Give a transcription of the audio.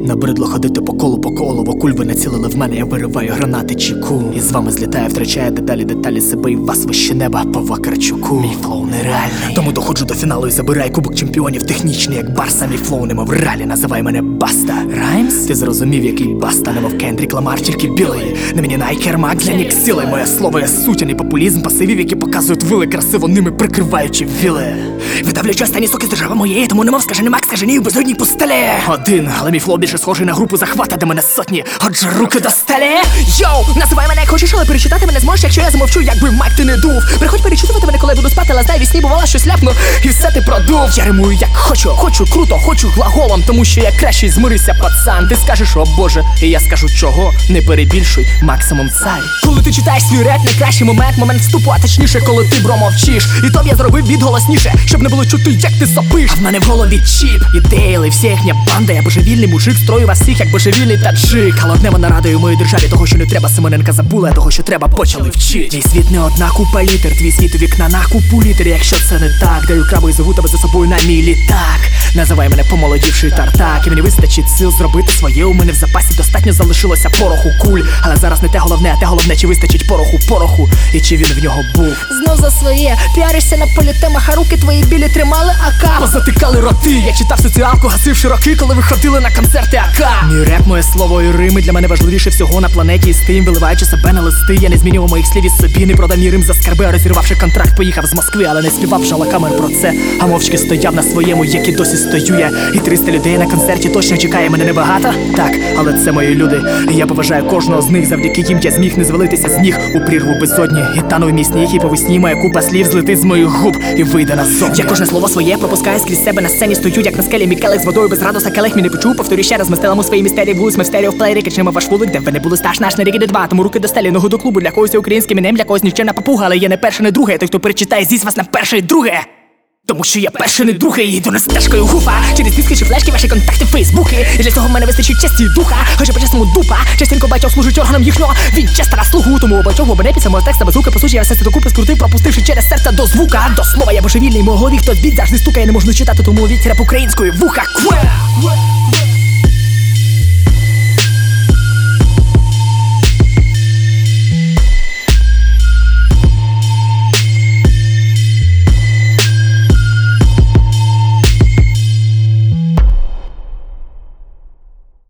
Набридло ходити по колу, в окуль ви націлили в мене, я вириваю гранати чеку. І з вами злітає, втрачає деталі себе і вас вище неба по Вакарчуку. Мій флоу нереальний, тому доходжу до фіналу і забираю кубок чемпіонів. Технічний, як Барса, мій флоу немов ралі, називай мене Баста. Раймс? Ти зрозумів, який Баста, немов Кендрік Ламар, тільки білий. Не мені Nike Air Max, для них сили. Моє слово є сутяний популізм пасивів, які показують вили, красиво ними прикриваючи віли. Видавлюючи останні соки з держави моєї, тому немов скажений Макс, скажений в безодній пустелі. Один, але мій флоу більше схожий на групу захвата, де мене сотні, отже руки до стелі. Йоу, називай мене як хочеш, але перечитати мене зможеш, якщо я замовчу, якби Майк ти не дув. Приходь перечитувати мене, коли я буду спати, але знай, вісні бувала щось ляпну, і все ти продув. Я римую як хочу круто, хочу глаголом, тому що я кращий, змирися, пацан. Ти скажеш, о боже, і я скажу чого, не перебільшуй, максимум царь. Коли ти читаєш свій реп, найкращий момент вступу, а точніше, коли ти, бро, мовчиш. І то б я зробив біт голосніше, щоб не було чути, як ти сопиш. А в мене в голові чіп, і Дейли, вся їхня банда. Я божевільний мужик, строю вас всіх, як божевільний таджик. Але одне вона радує моїй державі, того, що не треба, Семененка забула, а того, що треба, почали вчить. Мій світ не одна купа літер, твій світ у вікна на купу літер. Якщо це не так, даю крабу і зову тебе за собою на мій літак. Називай мене помолодівший тартак, і мені вистачить сил зробити своє. У мене в запасі достатньо залишилося пороху куль. Але зараз не те головне, а те головне, чи вистачить пороху, і чи він в нього був. Знов за своє, піаришся на політемах, а руки твої білі тримали АК. Позатикали роти, я читав соціалку, гасивши роки, коли ви ходили на концерти АК. Мій реп, моє слово і рими для мене важливіше всього на планеті. І з тим, виливаючи себе на листи, я не змінював моїх слів із собі. Не продав мій рим за скарби, а розірвавши контракт, поїхав з Москви, але не співав жалакамер про це, а мовчки стояв на своєму, як і досі стою я. І 300 людей на концерті точно чекає мене небагато. Так, але це мої люди, і я поважаю кожного з них. Завдяки їм я зміг не звалитися з ніг у прірву безодні. І тану в мій сніг, і по весні моя купа слів злетить з моїх губ і вийде назовні. Я кожне слово своє пропускаю скрізь себе, на сцені стою, як на скелі мій келих з водою без градуса, келих мій не почув. Повторю ще раз, ми стелимо свої містерії вулиць, ми в стерео в плеєрі, качнемо ваш вулик, де ви не були стаж наш на ріки 2. Тому руки до стелі, ногу до клубу, для когось українським ім'ям, для когось нічевна папуга, але я не перше, не друге. Той, хто перечитає, з'їсть вас на перше і друге. Тому що я перший, не другий, йду не стежкою гуфа. Через диски чи флешки, ваші контакти, фейсбуки. І для цього в мене вистачить честі і духа. Хоча по-чесному дупа, частенько батьох служить органом їхнього Вінчестера слугу. Тому у батьох обере під самого текста без звука. По суті, я все це докупи скрутив, пропустивши через серце до звука. До слова я божевільний, мого голові хтось біт завжди стукає, не можна читати, тому віть реп українською вуха. Кве!